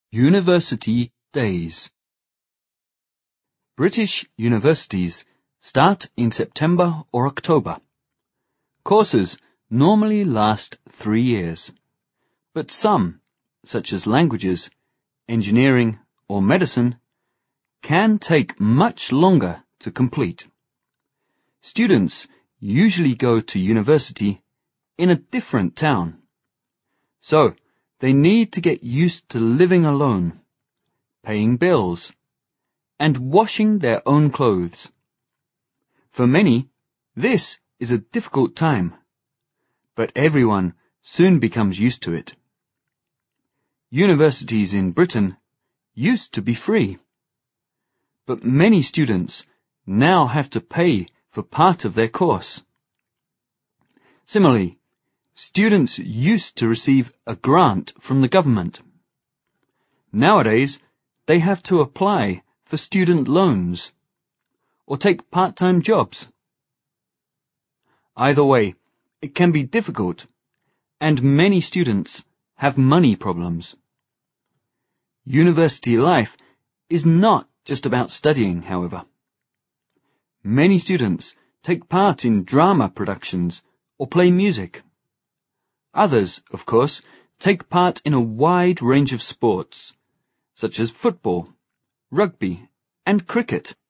University Days. British universities start in September or October. Courses normally last 3 years, but some, such as languages, engineering, or medicine, can take much longer to complete. Students usually go to university in a different town, so they need to get used to living alone, paying bills, and washing their own clothes. For many, this is a difficult time, but everyone soon becomes used to it. Universities in Britain used to be free, but many students now have to pay for part of their course. Similarly, students used to receive a grant from the government. Nowadays, they have to apply for student loans or take part-time jobs. Either way, it can be difficult, and many students have money problems. University life is not just about studying, however. Many students take part in drama productions or play music. Others, of course, take part in a wide range of sports, such as football, rugby, and cricket.